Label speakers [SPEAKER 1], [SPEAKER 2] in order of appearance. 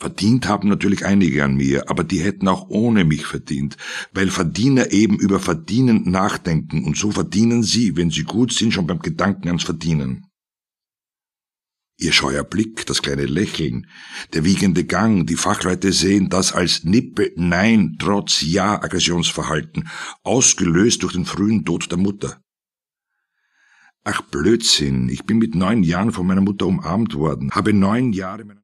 [SPEAKER 1] Verdient haben natürlich einige an mir, aber die hätten auch ohne mich verdient, weil Verdiener eben über Verdienen nachdenken, und so verdienen sie, wenn sie gut sind, schon beim Gedanken ans Verdienen. Ihr scheuer Blick, das kleine Lächeln, der wiegende Gang, die Fachleute sehen das als Nippe-Nein trotz Ja-Aggressionsverhalten, ausgelöst durch den frühen Tod der Mutter. Ach Blödsinn, ich bin mit 9 Jahren von meiner Mutter umarmt worden, habe 9 Jahre